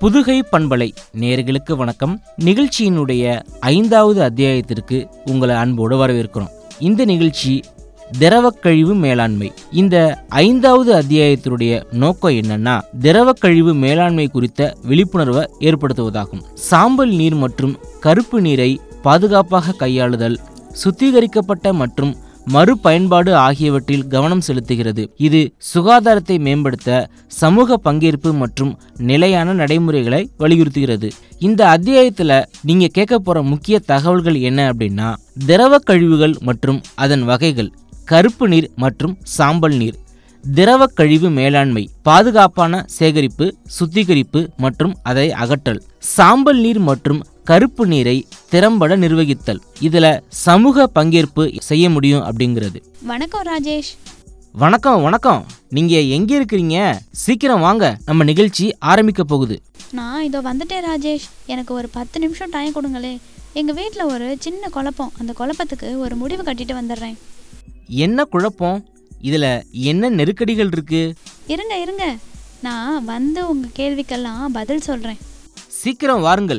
புதுகை பண்பலை நேயர்களுக்கு வணக்கம். நிகழ்ச்சியினுடைய 5வது அத்தியாயத்திற்கு உங்களை அன்போடு வரவேற்கிறோம். இந்த நிகழ்ச்சி திரவக்கழிவு மேலாண்மை. இந்த 5வது அத்தியாயத்தினுடைய நோக்கம் என்னன்னா, திரவக்கழிவு மேலாண்மை குறித்த விழிப்புணர்வை ஏற்படுத்துவதாகும். சாம்பல் நீர் மற்றும் கருப்பு நீரை பாதுகாப்பாக கையாளுதல், சுத்திகரிக்கப்பட்ட மற்றும் மறுபயன்பாடு ஆகியவற்றில் கவனம் செலுத்துகிறது. இது சுகாதாரத்தை மேம்படுத்த சமூக பங்கேற்பு மற்றும் நிலையான நடைமுறைகளை வலியுறுத்துகிறது. இந்த அத்தியாயத்தில் நீங்க கேட்க போற முக்கிய தகவல்கள் என்ன அப்படின்னா, திரவ கழிவுகள் மற்றும் அதன் வகைகள், கருப்பு நீர் மற்றும் சாம்பல் நீர், திரவ கழிவு மேலாண்மை, பாதுகாப்பான சேகரிப்பு, சுத்திகரிப்பு மற்றும் அதை அகற்றல், சாம்பல் நீர் மற்றும் கருப்பு நீரை திறம்பட நிர்வகித்தல், இதுல சமூக பங்கேற்பு செய்ய முடியும் அப்படிங்கிறது. வணக்கம் ராஜேஷ். வணக்கம். நீங்க எங்க இருக்கிறீங்க? சீக்கிரம் வாங்க, நம்ம நிகழ்ச்சி ஆரம்பிக்க போகுது. நான் இதோ வந்துட்டேன் ராஜேஷ். எனக்கு ஒரு 10 நிமிஷம் டைம் கொடுங்களே. எங்க வீட்டில் ஒரு சின்ன குழப்பம். அந்த குழப்பத்துக்கு ஒரு முடிவு கட்டிட்டு வந்துடுறேன். என்ன குழப்பம்? இதுல என்ன நெருக்கடிகள் இருக்கு? இருங்க, நான் வந்து உங்க கேள்விக்கெல்லாம் பதில் சொல்றேன். சீக்கிரம் வாருங்கள்.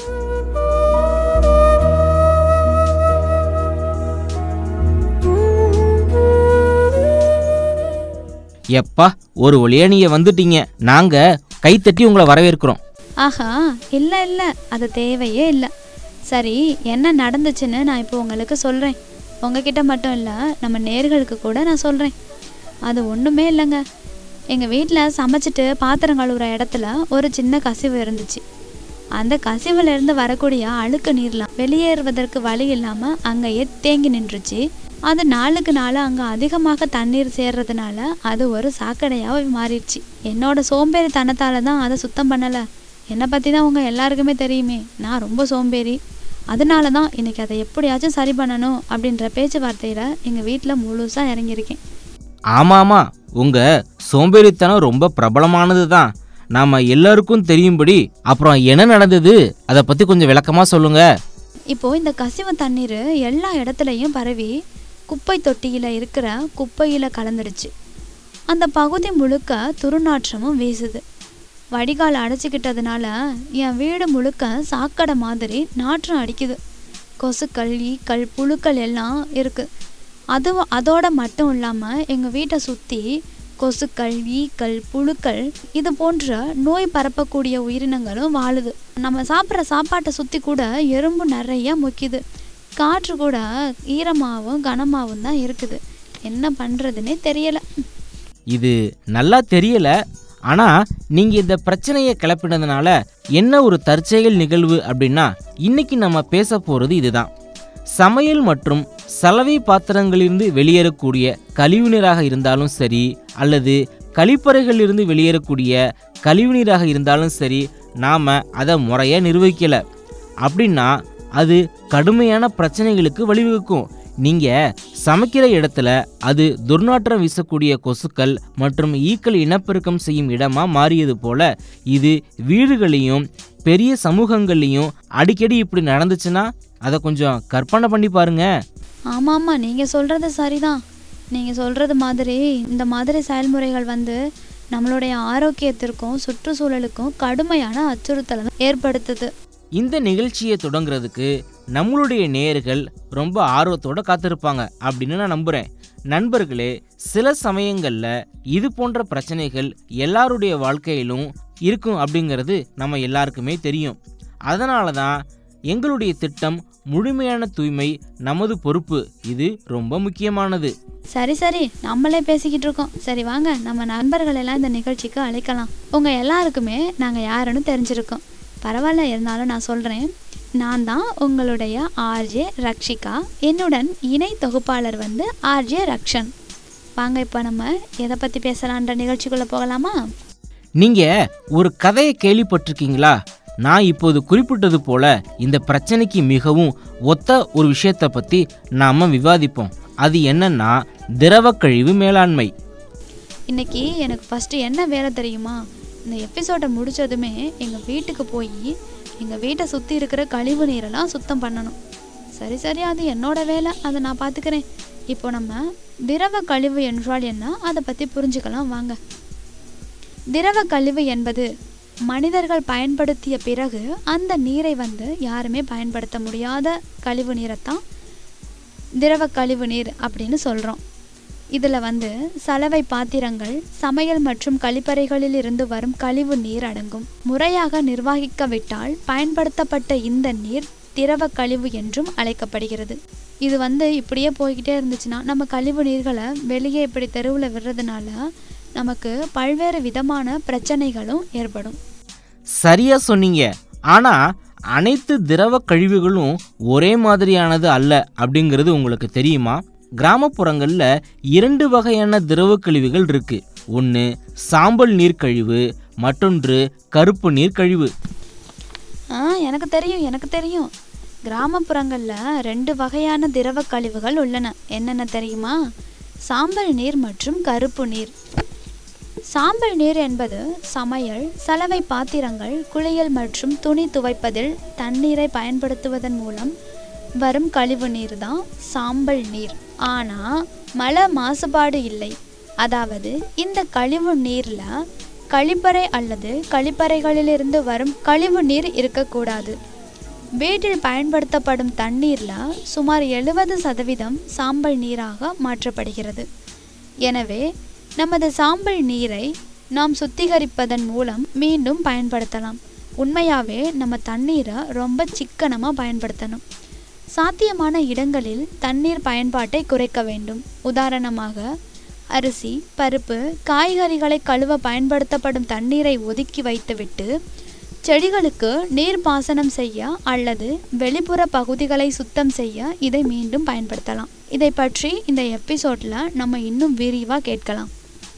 எப்பா, ஒரு வழியா நீங்க வந்துட்டீங்க. நாங்க கைத்தட்டி உங்களை வரவேற்கிறோம். ஆஹா, இல்ல அது தேவையே இல்லை. சரி, என்ன நடந்துச்சுன்னு நான் இப்போ உங்களுக்கு சொல்றேன். உங்ககிட்ட மட்டும் இல்லை, நம்ம நேயர்களுக்கு கூட நான் சொல்றேன். அது ஒன்றுமே இல்லைங்க. எங்கள் வீட்டில் சமைச்சிட்டு பாத்திரம் கழுவுற இடத்துல ஒரு சின்ன கசிவு இருந்துச்சு. அந்த கசிவுலேருந்து வரக்கூடிய அழுக்கு நீர்லாம் வெளியேறுவதற்கு வழி இல்லாமல் அங்கேயே தேங்கி நின்றுச்சு. அது நாளுக்கு நாள் அங்கே அதிகமாக தண்ணீர் சேர்றதுனால அது ஒரு சாக்கடையாக மாறிடுச்சு. என்னோட சோம்பேறித்தனத்தால் தான் அதை சுத்தம் பண்ணலை. என்னை பற்றி தான் உங்கள் எல்லாருக்குமே தெரியுமே, நான் ரொம்ப சோம்பேறி. அதனால தான் இன்றைக்கி அதை எப்படியாச்சும் சரி பண்ணணும் அப்படின்ற பேச்சுவார்த்தையில் எங்கள் வீட்டில் முழுசாக இறங்கியிருக்கேன். ஆமாம், உங்கள் சோம்பேறித்தனம் ரொம்ப பிரபலமானது தான். நாம் எல்லாருக்கும் தெரியும்படி அப்புறம் என்ன நடந்தது, அதை பற்றி கொஞ்சம் விளக்கமாக சொல்லுங்க. இப்போது இந்த கசிவு தண்ணீர் எல்லா இடத்துலையும் பரவி குப்பை தொட்டியில் இருக்கிற குப்பையில் கலந்துடுச்சு. அந்த பகுதி முழுக்க துர்நாற்றமும் வீசுது. வடிகால் அடைச்சிக்கிட்டதுனால என் வீடு முழுக்க சாக்கடை மாதிரி நாற்றம் அடிக்குது. கொசுக்கள், ஈக்கள், புழுக்கள் எல்லாம் இருக்குது. அதோட மட்டும் இல்லாமல் எங்கள் வீட்டை சுற்றி கொசுக்கள், ஈக்கள், புழுக்கள் இது போன்ற நோய் பரப்பக்கூடிய உயிரினங்களும் வாழுது. நம்ம சாப்பிட்ற சாப்பாட்டை சுற்றி கூட எறும்பு நிறைய முக்கிது. காற்று கூட ஈரமாகவும் கனமாகவும் தான் இருக்குது. என்ன பண்ணுறதுன்னே தெரியலை. இது நல்லா தெரியல. ஆனால் நீங்கள் இந்த பிரச்சனையை கிளப்பினதுனால என்ன ஒரு தற்செயல் நிகழ்வு அப்படின்னா, இன்னைக்கு நம்ம பேச போகிறது இதுதான். சமையல் மற்றும் சலவை பாத்திரங்களிலிருந்து வெளியேறக்கூடிய கழிவுநீராக இருந்தாலும் சரி, அல்லது கழிப்பறைகளிலிருந்து வெளியேறக்கூடிய கழிவுநீராக இருந்தாலும் சரி, நாம் அதை முறையாக நிர்வகிக்கலை அப்படின்னா அது கடுமையான பிரச்சனைகளுக்கு வழிவகுக்கும். நீங்கள் சமைக்கிற இடத்துல அது துர்நாற்றம் வீசக்கூடிய கொசுக்கள் மற்றும் ஈக்கள் இனப்பெருக்கம் செய்யும் இடமாக மாறியது போல இது வீடுகளையும் பெரிய சமூகங்கள்லையும் அடிக்கடி இப்படி நடந்துச்சுன்னா அதை கொஞ்சம் கற்பனை பண்ணி பாருங்க. ஆமாம், நீங்கள் சொல்கிறது சரிதான். நீங்கள் சொல்கிறது மாதிரி இந்த மாதிரி செயல்முறைகள் நம்மளுடைய ஆரோக்கியத்திற்கும் சுற்றுச்சூழலுக்கும் கடுமையான அச்சுறுத்தலை ஏற்படுத்துது. இந்த நிகழ்ச்சியை தொடங்குறதுக்கு நம்மளுடைய நேயர்கள் ரொம்ப ஆர்வத்தோடு காத்திருப்பாங்க அப்படின்னு நான் நம்புகிறேன். நண்பர்களே, சில சமயங்களில் இது போன்ற பிரச்சனைகள் எல்லாருடைய வாழ்க்கையிலும் இருக்கும் அப்படிங்கிறது நம்ம எல்லாருக்குமே தெரியும். அதனால தான் எங்களுடைய திட்டம் முழுமையான தூய்மை நமது பொறுப்பு, இது ரொம்ப முக்கியமானது. சரி, நம்மளே பேசிக்கிட்டு இருக்கோம். சரி வாங்க, நம்ம நண்பர்கள் எல்லாம் இந்த நிகழ்ச்சிக்கு அழைக்கலாம். உங்கள் எல்லாருக்குமே நாங்கள் யாருன்னு தெரிஞ்சிருக்கோம். பரவாயில்ல, இருந்தாலும் நான் சொல்கிறேன். நான் தான் உங்களுடைய ஆர்ஜே ரக்ஷிகா. என்னுடன் இணை தொகுப்பாளர் ஆர்ஜே ரக்ஷன். வாங்க, இப்போ நம்ம எதை பற்றி பேசலான்ற நிகழ்ச்சிக்குள்ளே போகலாமா? நீங்கள் ஒரு கதையை கேள்விப்பட்டிருக்கீங்களா? நான் இப்போது குறிப்பிட்டது போல இந்த பிரச்சனைக்கு மிகவும் ஒத்த ஒரு விஷயத்தை பற்றி நாம் விவாதிப்போம். அது என்னன்னா, திரவ கழிவு மேலாண்மை. இன்னைக்கு எனக்கு ஃபஸ்ட்டு என்ன வேலை தெரியுமா? இந்த எபிசோடை முடித்ததுமே எங்கள் வீட்டுக்கு போய் எங்கள் வீட்டை சுற்றி இருக்கிற கழிவு நீரெல்லாம் சுத்தம் பண்ணணும். சரி, அது என்னோட வேலை, அதை நான் பார்த்துக்கிறேன். இப்போ நம்ம திரவ கழிவு என்றால் என்ன, அதை பற்றி புரிஞ்சுக்கலாம் வாங்க. திரவ கழிவு என்பது மனிதர்கள் பயன்படுத்திய பிறகு அந்த நீரை யாருமே பயன்படுத்த முடியாத கழிவு நீரைத்தான் திரவ கழிவு நீர் அப்படின்னு சொல்கிறோம். இதில் சலவை பாத்திரங்கள், சமையல் மற்றும் கழிப்பறைகளில் இருந்து வரும் கழிவு நீர் அடங்கும். முறையாக நிர்வகிக்கவிட்டால் பயன்படுத்தப்பட்ட இந்த நீர் திரவ கழிவு என்றும் அழைக்கப்படுகிறது. இது இப்படியே போய்கிட்டே இருந்துச்சுன்னா நம்ம கழிவு நீர்களை வெளியே இப்படி தெருவில் விடுறதுனால நமக்கு பல்வேறு விதமான பிரச்சனைகளும் ஏற்படும். சரியா சொன்னீங்க. ஆனால் அனைத்து திரவ கழிவுகளும் ஒரே மாதிரியானது அல்ல அப்படிங்கிறது உங்களுக்கு தெரியுமா? கிராமப்புறங்களில் 2 வகையான திரவ கழிவுகள் இருக்கு. ஒன்று சாம்பல் நீர் கழிவு, மற்றொன்று கருப்பு நீர் கழிவு. எனக்கு தெரியும். கிராமப்புறங்களில் 2 வகையான திரவ கழிவுகள் உள்ளன. என்னென்ன தெரியுமா? சாம்பல் நீர் மற்றும் கருப்பு நீர். சாம்பல் நீர் என்பது சமையல், சலவை பாத்திரங்கள், குளியல் மற்றும் துணி துவைப்பதில் தண்ணீரை பயன்படுத்துவதன் மூலம் வரும் கழிவு நீர் தான் சாம்பல் நீர். ஆனால் மல மாசுபாடு இல்லை. அதாவது இந்த கழிவு நீரில் கழிப்பறை அல்லது கழிப்பறைகளிலிருந்து வரும் கழிவு நீர் இருக்கக்கூடாது. வீட்டில் பயன்படுத்தப்படும் தண்ணீரில் சுமார் 70% சாம்பல் நீராக மாற்றப்படுகிறது. எனவே நமது சாம்பல் நீரை நாம் சுத்திகரிப்பதன் மூலம் மீண்டும் பயன்படுத்தலாம். உண்மையாகவே நம்ம தண்ணீரை ரொம்ப சிக்கனமாக பயன்படுத்தணும். சாத்தியமான இடங்களில் தண்ணீர் பயன்பாட்டை குறைக்க வேண்டும். உதாரணமாக அரிசி, பருப்பு, காய்கறிகளை கழுவ பயன்படுத்தப்படும் தண்ணீரை ஒதுக்கி வைத்துவிட்டு செடிகளுக்கு நீர் பாசனம் செய்ய அல்லது வெளிப்புற பகுதிகளை சுத்தம் செய்ய இதை மீண்டும் பயன்படுத்தலாம். இதை பற்றி இந்த எபிசோட்ல நம்ம இன்னும் விரிவாக கேட்கலாம்.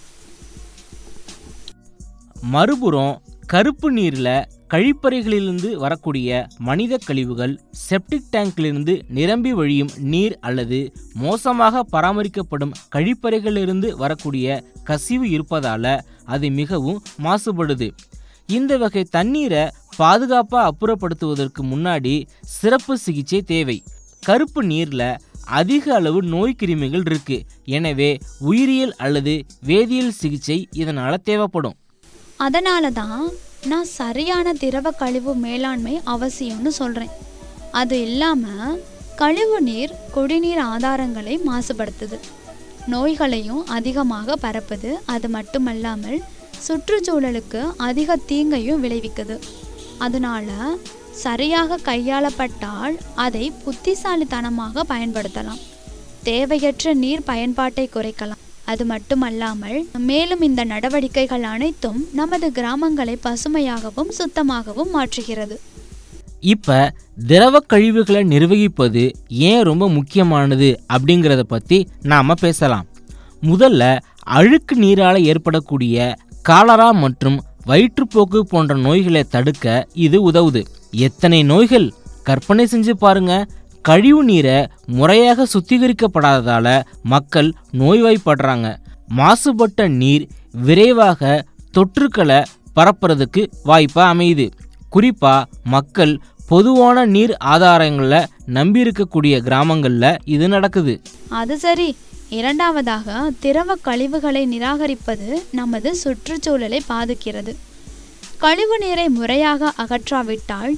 மறுபுறம் கருப்பு நீரில் கழிப்பறைகளிலிருந்து வரக்கூடிய மனித கழிவுகள், செப்டிக் டேங்கிலிருந்து நிரம்பி வழியும் நீர் அல்லது மோசமாக பராமரிக்கப்படும் கழிப்பறைகளிலிருந்து வரக்கூடிய கசிவு இருப்பதால் அது மிகவும் மாசுபடுது. இந்த வகை தண்ணீரை பாதுகாப்பாக அப்புறப்படுத்துவதற்கு முன்னாடி சிறப்பு சிகிச்சை தேவை. கருப்பு நீரில் அதிக அளவு நோய் கிருமிகள் இருக்கு. எனவே உயிரியல் அல்லது வேதியியல் சிகிச்சை இதனால் தேவைப்படும். அதனால தான் நான் சரியான திரவ கழிவு மேலாண்மை அவசியம்னு சொல்கிறேன். அது இல்லாமல் கழிவு நீர் குடிநீர் ஆதாரங்களை மாசுபடுத்துது, நோய்களையும் அதிகமாக பரப்புது. அது மட்டுமல்லாமல் சுற்றுச்சூழலுக்கு அதிக தீங்கையும் விளைவிக்குது. அதனால சரியாக கையாளப்பட்டால் அதை புத்திசாலித்தனமாக பயன்படுத்தலாம். தேவையற்ற நீர் பயன்பாட்டை குறைக்கலாம். அது மட்டுமல்லாமல் மேலும் இந்த நடவடிக்கைகள் அனைத்தும் நமது கிராமங்களை பசுமையாகவும் சுத்தமாகவும் மாற்றுகிறது. இப்போ திரவ கழிவுகளை நிர்வகிப்பது ஏன் ரொம்ப முக்கியமானது அப்படிங்கிறத பற்றி நாம் பேசலாம். முதல்ல அழுக்கு நீரால் ஏற்படக்கூடிய காலரா மற்றும் வயிற்றுப்போக்கு போன்ற நோய்களை தடுக்க இது உதவுது. எத்தனை நோய்கள் கற்பனை செஞ்சு பாருங்க. கழிவு நீரை முறையாக சுத்திகரிக்கப்படாததால் மக்கள் நோய்வாய்ப்படுறாங்க. மாசுபட்ட நீர் விரைவாக தொற்றுக்களை பரப்புறதுக்கு வாய்ப்பாக அமையுது. குறிப்பாக மக்கள் பொதுவான நீர் ஆதாரங்களை நம்பியிருக்கக்கூடிய கிராமங்களில் இது நடக்குது. அது சரி. இரண்டாவதாக, திரவ கழிவுகளை நிராகரிப்பது நமது சுற்றுச்சூழலை பாதிக்கிறது. கழிவு நீரை முறையாக அகற்றாவிட்டால்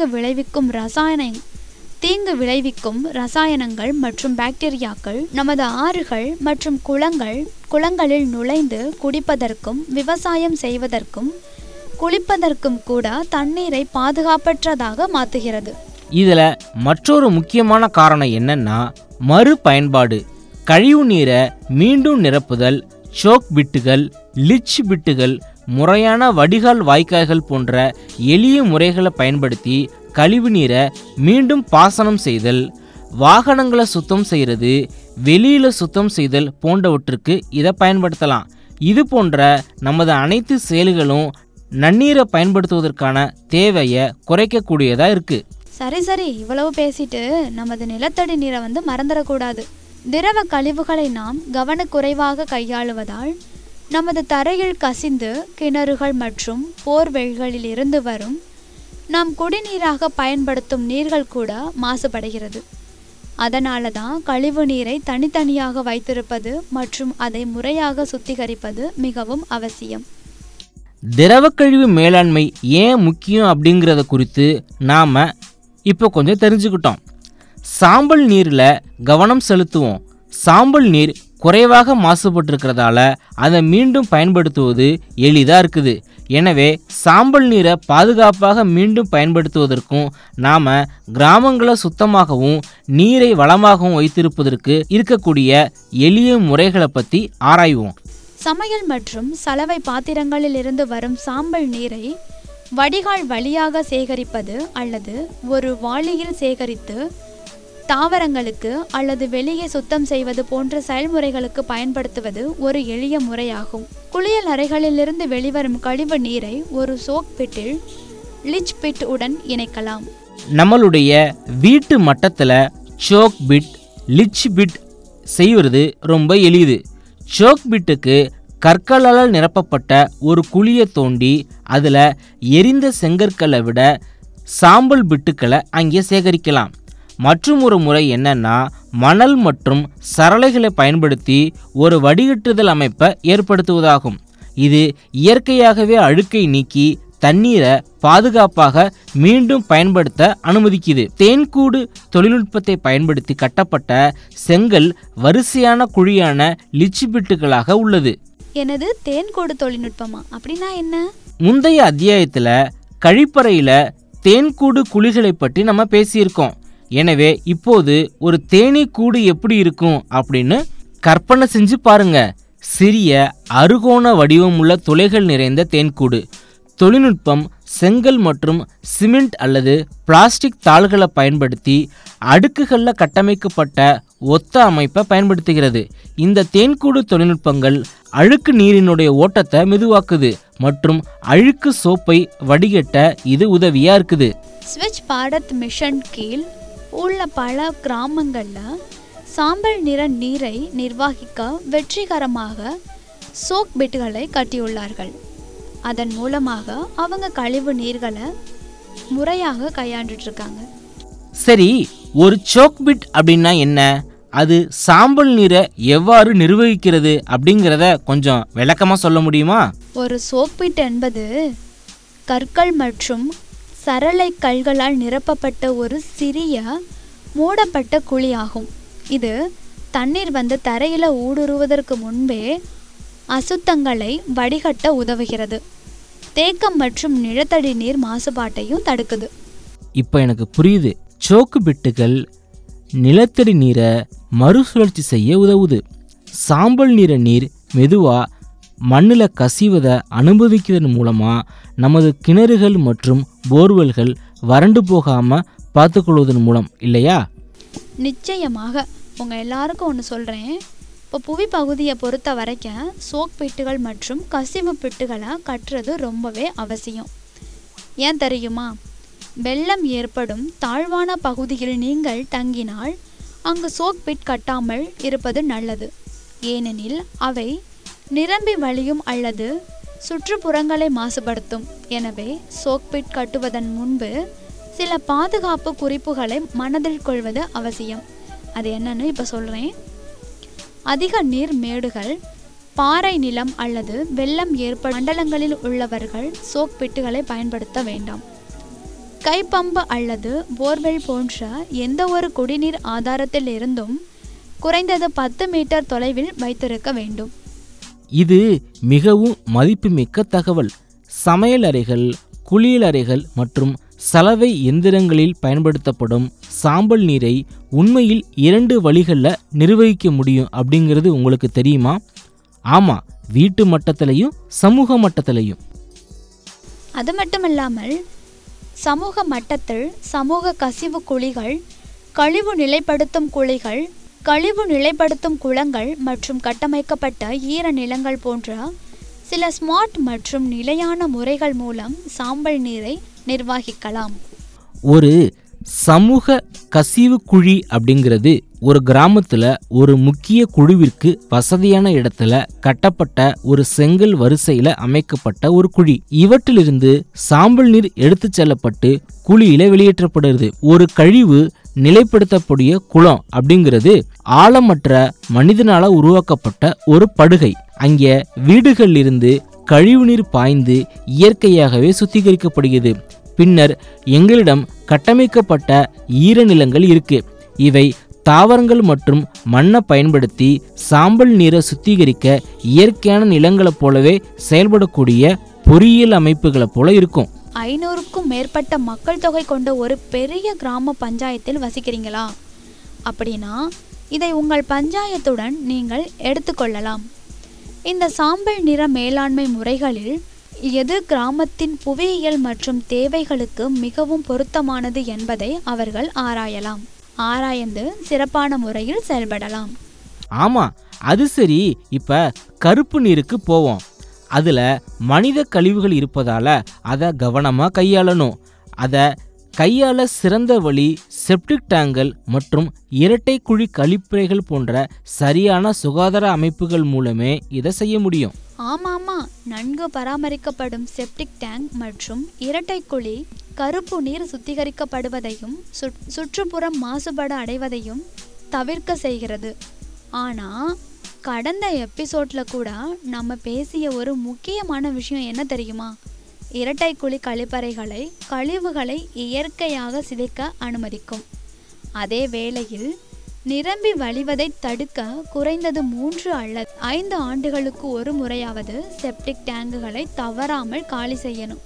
தீங்கு விளைவிக்கும் ரசாயனங்கள் மற்றும் பாக்டீரியாக்கள் நமது ஆறுகள் மற்றும் குளங்களில் நுழைந்து குடிப்பதற்கும் விவசாயம் செய்வதற்கும் குளிப்பதற்கும் கூட தண்ணீரை பாதுகாப்பற்றதாக மாற்றுகிறது. இதில் மற்றொரு முக்கியமான காரணம் என்னன்னா மறுபயன்பாடு. கழிவு நீரை மீண்டும் நிரப்புதல், சோக் பிட்டுகள், லிச் பிட்டுகள், முறையான வடிகால் வாய்க்கால்கள் போன்ற எளிய முறைகளை பயன்படுத்தி கழிவு நீரை மீண்டும் பாசனம் செய்தல், வாகனங்களை சுத்தம் செய்கிறது, வெளியில் சுத்தம் செய்தல் போன்றவற்றுக்கு இதை பயன்படுத்தலாம். இது போன்ற நமது அனைத்து செயல்களும் நன்னீரை பயன்படுத்துவதற்கான தேவையை குறைக்கக்கூடியதாக இருக்குது. சரி, இவ்வளவு பேசிட்டு நமது நிலத்தடி நீரை மறந்துடக்கூடாது. திரவ கழிவுகளை நாம் கவனக்குறைவாக கையாளுவதால் நமது தரையில் கசிந்து கிணறுகள் மற்றும் போர்வெல்களில் இருந்து வரும் நாம் குடிநீராக பயன்படுத்தும் நீர்கள் கூட மாசுபடுகிறது. அதனால தான் கழிவு நீரை தனித்தனியாக வைத்திருப்பது மற்றும் அதை முறையாக சுத்திகரிப்பது மிகவும் அவசியம். திரவக்கழிவு மேலாண்மை ஏன் முக்கியம் அப்படிங்கிறத குறித்து நாம் இப்போ கொஞ்சம் தெரிஞ்சுக்கிட்டோம். சாம்பல் நீரில் கவனம் செலுத்துவோம். சாம்பல் நீர் குறைவாக மாசுபட்டிருக்கிறதால அதை மீண்டும் பயன்படுத்துவது எளிதாக இருக்குது. எனவே சாம்பல் நீரை பாதுகாப்பாக மீண்டும் பயன்படுத்துவதற்கும் நாம் கிராமங்களை சுத்தமாகவும் நீரை வளமாகவும் வைத்திருப்பதற்கு இருக்கக்கூடிய எளிய முறைகளை பற்றி ஆராய்வோம். சமையல் மற்றும் சலவை பாத்திரங்களில் இருந்து வரும் சாம்பல் நீரை வடிகால் வழியாக சேகரிப்பது அல்லது ஒரு வாளியில் சேகரித்து தாவரங்களுக்கு அல்லது வெளியே சுத்தம் செய்வது போன்ற செயல்முறைகளுக்கு பயன்படுத்துவது ஒரு எளிய முறையாகும். குளியல் அறைகளிலிருந்து வெளிவரும் கழிவு நீரை ஒரு சோக் பிட்டில் லிச் பிட் உடன் இணைக்கலாம். நம்மளுடைய வீட்டு மட்டத்தில் சோக் பிட், லிச் பிட் செய்வது ரொம்ப எளிது. சோக் பிட்டுக்கு கற்களால் நிரப்பப்பட்ட ஒரு குழியை தோண்டி அதில் எரிந்த செங்கற்களை விட சாம்பல் பிட்டுக்களை அங்கே சேகரிக்கலாம். மற்றும் ஒரு முறை என்னன்னா, மணல் மற்றும் சரளைகளை பயன்படுத்தி ஒரு வடிகட்டுதல் அமைப்பை ஏற்படுத்துவதாகும். இது இயற்கையாகவே அழுக்கை நீக்கி தண்ணீரை பாதுகாப்பாக மீண்டும் பயன்படுத்த அனுமதிக்குது. தேன்கூடு தொழில்நுட்பத்தை பயன்படுத்தி கட்டப்பட்ட செங்கல் வரிசையான குழியான லிச் பிட்டுகளாக உள்ளது. எனது தேன்கூடு தொழில்நுட்பமா? அப்படின்னா என்ன? முந்தைய அத்தியாயத்தில் கழிப்பறையில் தேன்கூடு குழிகளை பற்றி நம்ம பேசியிருக்கோம். எனவே இப்போது ஒரு தேனீ கூடு எப்படி இருக்கும் அப்படின்னு கற்பனை செஞ்சு பாருங்க. சிறிய அறுகோண வடிவமுள்ள துளைகள் நிறைந்த தேன்கூடு. தொழில்நுட்பம் செங்கல் மற்றும் சிமெண்ட் அல்லது பிளாஸ்டிக் தாள்களை பயன்படுத்தி அடுக்குகளில் கட்டமைக்கப்பட்ட ஒத்த அமைப்பை பயன்படுத்துகிறது. இந்த தேன்கூடு தொழில்நுட்பங்கள் அழுக்கு நீரினுடைய ஓட்டத்தை மெதுவாக்குது மற்றும் அழுக்கு சோப்பை வடிகட்ட இது உதவியா இருக்குது. ஸ்விட்ச் பாரத் மிஷன் கீழ் உள்ள பல கிராமங்களில் சாம்பல் நிற நீரை நிர்வகிக்க வெற்றிகரமாக சோக் பிட்டுகளை கட்டியுள்ளார்கள். அதன் மூலமாக அவங்க கழிவு நீர்களை முறையாக கையாண்டுட்டு இருக்காங்க. சரி, ஒரு சோக் பிட் அப்படின்னா என்ன? அது சாம்பல் நீரை எவ்வாறு நிர்வகிக்கிறது அப்படிங்கிறத கொஞ்சம் விளக்கமாக சொல்ல முடியுமா? ஒரு சோக் பிட் என்பது கற்கள் மற்றும் சரளை கல்களால் நிரப்பப்பட்ட ஒரு சிறிய மூடப்பட்ட குழி ஆகும். இது தண்ணீர் வந்து தரையில் ஊடுருவதற்கு முன்பே அசுத்தங்களை வடிகட்ட உதவுகிறது. தேக்கம் மற்றும் நிலத்தடி நீர் மாசுபாட்டையும் தடுக்குது. இப்போ எனக்கு புரியுது. சோக்கு பிட்டுகள் நிலத்தடி நீரை மறுசுழற்சி செய்ய உதவுது. சாம்பல் நிற நீர் மெதுவாக மண்ணில் கசிவதை அனுமதிக்கிறதன் மூலமாக நமது கிணறுகள் மற்றும் போர்வெல்கள் வறண்டு போகாமல் பார்த்துக்கொள்வதன் மூலம் இல்லையா? நிச்சயமாக. உங்கள் எல்லாருக்கும் ஒன்று சொல்கிறேன். இப்போ புவி பகுதியை பொறுத்த வரைக்கும் சோக் பிட்டுகள் மற்றும் கசிவு பிட்டுகளை கட்டுறது ரொம்பவே அவசியம். ஏன் தெரியுமா? வெள்ளம் ஏற்படும் தாழ்வான பகுதியில் நீங்கள் தங்கினால் அங்கு சோக் பிட் கட்டாமல் இருப்பது நல்லது. ஏனெனில் அவை நிரம்பி வழியும் அல்லது சுற்றுப்புறங்களை மாசுபடுத்தும். எனவே சோக் பிட் கட்டுவதன் முன்பு சில பாதுகாப்பு குறிப்புகளை மனதில் கொள்வது அவசியம். அது என்னன்னு இப்போ சொல்கிறேன். அதிக நீர் மேடுகள், பாறை நிலம் அல்லது வெள்ளம் ஏற்படும் மண்டலங்களில் உள்ளவர்கள் சோக் பிட்டுகளை பயன்படுத்த வேண்டாம். கைப்பம்பு அல்லது போர்வெல் போன்ற எந்த ஒரு குடிநீர் ஆதாரத்தில் இருந்தும் குறைந்தது 10 மீட்டர் தொலைவில் வைத்திருக்க வேண்டும். இது மிகவும் மதிப்புமிக்க தகவல். சமையல் அறைகள், குளியல் அறைகள் மற்றும் சலவை எந்திரங்களில் பயன்படுத்தப்படும் சாம்பல் நீரை உண்மையில் 2 வழிகளில் நிர்வகிக்க முடியும் அப்படிங்கிறது உங்களுக்கு தெரியுமா? ஆமாம், வீட்டு மட்டத்திலையும் சமூக மட்டத்திலையும். அது மட்டுமில்லாமல் சமூக மட்டத்தில் சமூக கசிவு குழிகள், கழிவு நிலைப்படுத்தும் குழிகள், கழிவு நிலைப்படுத்தும் குளங்கள் மற்றும் கட்டமைக்கப்பட்ட ஈர நிலங்கள் போன்ற சில ஸ்மார்ட் மற்றும் நிலையான முறைகள் மூலம் சாம்பல் நீரை நிர்வகிக்கலாம். ஒரு சமூக கசிவு குழி அப்படிங்கிறது ஒரு கிராமத்தில் ஒரு முக்கிய குழுவிற்கு வசதியான இடத்துல கட்டப்பட்ட ஒரு செங்கல் வரிசையில் அமைக்கப்பட்ட ஒரு குழி. இவற்றிலிருந்து சாம்பல் நீர் எடுத்து செல்லப்பட்டு குழியில வெளியேற்றப்படுகிறது. ஒரு கழிவு நிலைப்படுத்தக்கூடிய குளம் அப்படிங்கிறது ஆழமற்ற மனிதனால உருவாக்கப்பட்ட ஒரு படுகை. அங்கே வீடுகளிலிருந்து கழிவுநீர் பாய்ந்து இயற்கையாகவே சுத்திகரிக்கப்படுகிறது. பின்னர் எங்களிடம் கட்டமைக்கப்பட்ட ஈரநிலங்கள் இருக்கு. இவை தாவரங்கள் மற்றும் மண்ணை பயன்படுத்தி சாம்பல் நீரை சுத்திகரிக்க இயற்கையான நிலங்களைப் போலவே செயல்படக்கூடிய பொறியியல் அமைப்புகளை போல இருக்கும். 500க்கும் மேற்பட்ட மக்கள் தொகை கொண்ட ஒரு பெரிய கிராம பஞ்சாயத்தில் வசிக்கிறீங்களா? அப்படின்னா இதை உங்கள் பஞ்சாயத்துடன் நீங்கள் எடுத்துக்கொள்ளலாம். இந்த சாம்பல் நிற மேலாண்மை முறைகளில் எது கிராமத்தின் புவியியல் மற்றும் தேவைகளுக்கு மிகவும் பொருத்தமானது என்பதை அவர்கள் ஆராயலாம். ஆராய்ந்து சிறப்பான முறையில் செயல்படலாம். ஆமா, அது சரி. இப்ப கருப்பு நீருக்கு போவோம். அதுல மனித கழிவுகள் இருப்பதால அதை கவனமா கையாளணும். அதை கையாள சிறந்த வழி செப்டிக் டேங்கள் மற்றும் இரட்டை குழி கழிப்பறைகள் போன்ற சரியான சுகாதார அமைப்புகள் மூலமே இதை செய்ய முடியும். ஆமாமா, நன்கு பராமரிக்கப்படும் செப்டிக் டேங்க் மற்றும் இரட்டை குழி கருப்பு நீர் சுத்திகரிக்கப்படுவதையும் சுற்றுப்புறம் மாசுபட அடைவதையும் தவிர்க்க செய்கிறது. ஆனா கடந்த எபிசோட்ல கூட நம்ம பேசிய ஒரு முக்கியமான விஷயம் என்ன தெரியுமா? இரட்டை குழி கழிப்பறைகளை கழிவுகளை இயற்கையாக சிதைக்க அனுமதிக்கும். அதே வேளையில் நிரம்பி வழிவதை தடுக்க குறைந்தது 3 அல்லது 5 ஆண்டுகளுக்கு ஒரு முறையாவது செப்டிக் டேங்குகளை தவறாமல் காலி செய்யணும்.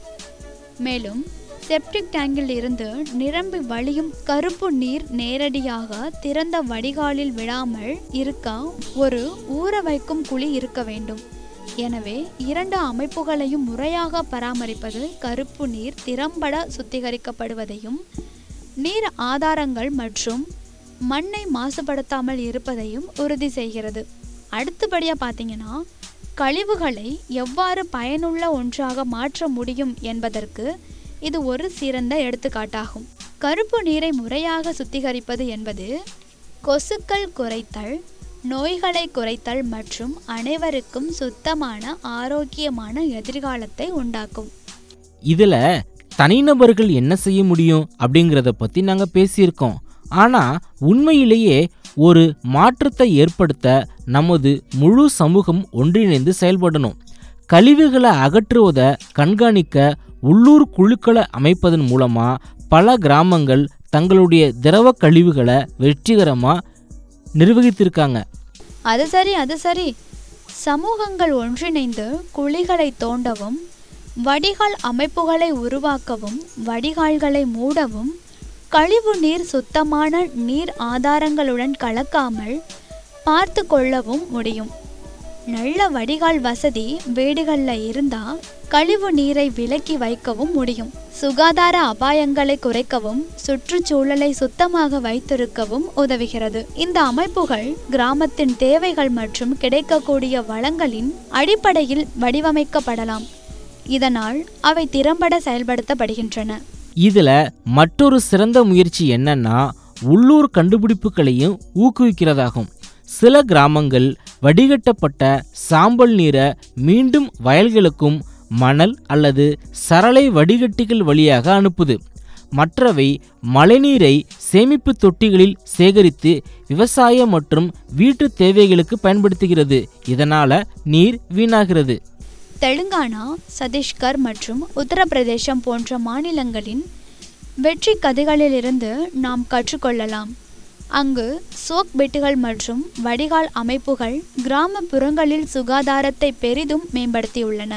மேலும் செப்டிக் டேங்கில் இருந்து நிரம்பி வழியும் கருப்பு நீர் நேரடியாக திறந்த வடிகாலில் விடாமல் இருக்க ஒரு ஊற வைக்கும் குழி இருக்க வேண்டும். எனவே 2 அமைப்புகளையும் முறையாக பராமரிப்பது கருப்பு நீர் திறம்பட சுத்திகரிக்கப்படுவதையும் நீர் ஆதாரங்கள் மற்றும் மண்ணை மாசுபடுத்தாமல் இருப்பதையும் உறுதி செய்கிறது. அடுத்தபடியாக பார்த்தீங்கன்னா, கழிவுகளை எவ்வாறு பயனுள்ள ஒன்றாக மாற்ற முடியும் என்பதற்கு இது ஒரு சிறந்த எடுத்துக்காட்டாகும். கருப்பு நீரை முறையாக சுத்திகரிப்பது என்பது கொசுக்கள் குறைத்தல், நோய்களை குறைத்தல் மற்றும் அனைவருக்கும் சுத்தமான ஆரோக்கியமான எதிர்காலத்தை உண்டாக்கும். இதுல தனிநபர்கள் என்ன செய்ய முடியும் அப்படிங்கிறத பத்தி நாங்க பேசியிருக்கோம். ஆனா உண்மையிலேயே ஒரு மாற்றத்தை ஏற்படுத்த நமது முழு சமூகம் ஒன்றிணைந்து செயல்படணும். கழிவுகளை அகற்றுவதை கண்காணிக்க உள்ளூர் குழுக்களை அமைப்பதன் மூலமா பல கிராமங்கள் தங்களுடைய திரவ கழிவுகளை வெற்றிகரமா நிர்வகித்திருக்காங்க. அது சரி. சமூகங்கள் ஒன்றிணைந்து குழிகளை தோண்டவும், வடிகால் அமைப்புகளை உருவாக்கவும், வடிகால்களை மூடவும், கழிவு நீர் சுத்தமான நீர் ஆதாரங்களுடன் கலக்காமல் பார்த்து கொள்ளவும் முடியும். நல்ல வடிகால் வசதி வீடுகளில் இருந்தால் கழிவு நீரை விலக்கி வைக்கவும் முடியும். சுகாதார அபாயங்களை குறைக்கவும் சுற்றுச்சூழலை சுத்தமாக வைத்திருக்கவும் உதவுகிறது. இந்த அமைப்புகள் கிராமத்தின் தேவைகள் மற்றும் கிடைக்கக்கூடிய வளங்களின் அடிப்படையில் வடிவமைக்கப்படலாம். இதனால் அவை திறம்பட செயல்படுத்தப்படுகின்றன. இதுல மற்றொரு சிறந்த முயற்சி என்னன்னா, உள்ளூர் கண்டுபிடிப்புகளையும் ஊக்குவிக்கிறதாகும். சில கிராமங்கள் வடிகட்டப்பட்ட சாம்பல் நீரை மீண்டும் வயல்களுக்கும் மணல் அல்லது சரளை வடிகட்டிகள் வழியாக அனுப்புது. மற்றவை மழைநீரை சேமிப்பு தொட்டிகளில் சேகரித்து விவசாய மற்றும் வீட்டு தேவைகளுக்கு பயன்படுத்துகிறது. இதனால நீர் வீணாகிறது. தெலுங்கானா, சத்தீஸ்கர் மற்றும் உத்தரப்பிரதேசம் போன்ற மாநிலங்களின் வெற்றி கதைகளிலிருந்து நாம் கற்றுக்கொள்ளலாம். அங்கு சோக் பெட்டுகள் மற்றும் வடிகால் அமைப்புகள் கிராமப்புறங்களில் சுகாதாரத்தை பெரிதும் மேம்படுத்தியுள்ளன.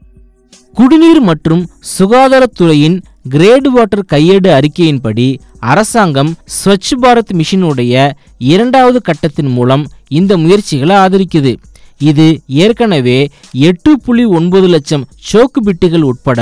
குடிநீர் மற்றும் சுகாதாரத்துறையின் கிரேட் வாட்டர் கையேடு அறிக்கையின்படி அரசாங்கம் ஸ்வச் பாரத் மிஷனுடைய 2வது கட்டத்தின் மூலம் இந்த முயற்சிகளை ஆதரிக்குது. இது ஏற்கனவே 8.9 லட்சம் சோக்கு பிட்டுகள் உட்பட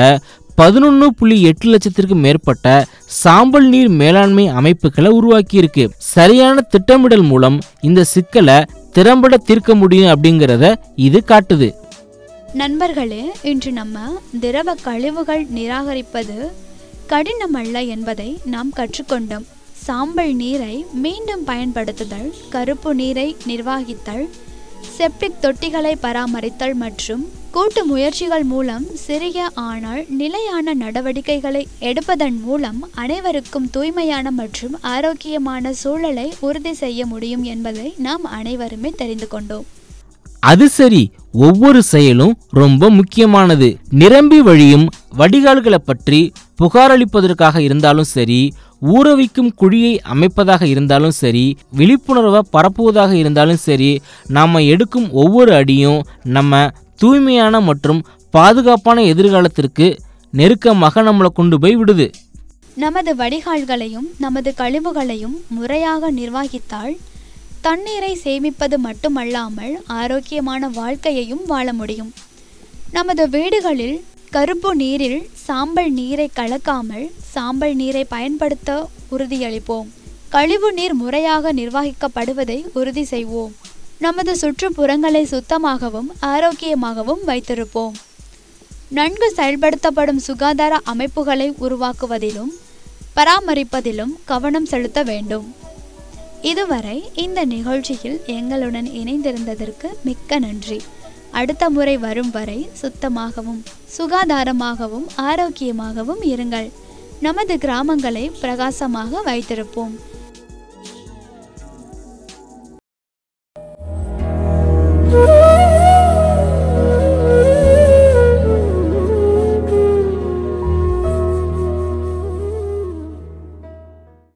11.8 லட்சத்திற்கு மேற்பட்ட சாம்பல் நீர் மேலாண்மை அமைப்புகளை உருவாக்கியிருக்கு. சரியான திட்டமிடல் மூலம் இந்த சிக்கலை திறம்பட தீர்க்க முடியும் அப்படிங்கிறத இது காட்டுது. நண்பர்களே, இன்று நம்ம திரவ கழிவுகள் நிராகரிப்பது கடினமல்ல என்பதை நாம் கற்றுக்கொண்டோம். சாம்பல் நீரை மீண்டும் பயன்படுத்துதல், கருப்பு நீரை நிர்வகித்தல், செப்டிக் தொட்டிகளை பராமரித்தல் மற்றும் கூட்டு முயற்சிகள் மூலம் சிறிய ஆனால் நிலையான நடவடிக்கைகளை எடுப்பதன் மூலம் அனைவருக்கும் தூய்மையான மற்றும் ஆரோக்கியமான சூழலை உறுதி செய்ய முடியும் என்பதை நாம் அனைவருமே தெரிந்து கொண்டோம். அது சரி, ஒவ்வொரு செயலும் ரொம்ப முக்கியமானது. நிரம்பி வழியும் வடிகால்களை பற்றி புகாரளிப்பதற்காக இருந்தாலும் சரி, ஊறவைக்கும் குழியை அமைப்பதாக இருந்தாலும் சரி, விழிப்புணர்வை பரப்புவதாக இருந்தாலும் சரி, நாம் எடுக்கும் ஒவ்வொரு அடியும் நம்ம தூய்மையான மற்றும் பாதுகாப்பான எதிர்காலத்திற்கு நெருக்கமாக நம்மளை கொண்டு போய் விடுது. நமது வடிகால்களையும் நமது கழிவுகளையும் முறையாக நிர்வகித்தால் தண்ணீரை சேமிப்பது மட்டுமல்லாமல் ஆரோக்கியமான வாழ்க்கையையும் வாழ முடியும். நமது வீடுகளில் கருப்பு நீரில் சாம்பல் நீரை கலக்காமல் சாம்பல் நீரை பயன்படுத்த உறுதியளிப்போம். கழிவு நீர் முறையாக நிர்வகிக்கப்படுவதை உறுதி செய்வோம். நமது சுற்றுப்புறங்களை சுத்தமாகவும் ஆரோக்கியமாகவும் வைத்திருப்போம். நன்கு செயல்படுத்தப்படும் சுகாதார அமைப்புகளை உருவாக்குவதிலும் பராமரிப்பதிலும் கவனம் செலுத்த வேண்டும். இதுவரை இந்த நிகழ்ச்சியில் எங்களுடன் இணைந்திருந்ததற்கு மிக்க நன்றி. அடுத்த முறை வரும் வரை சுத்தமாகவும் சுகாதாரமாகவும் ஆரோக்கியமாகவும் இருங்கள். நமது கிராமங்களை பிரகாசமாக வைத்திருப்போம்.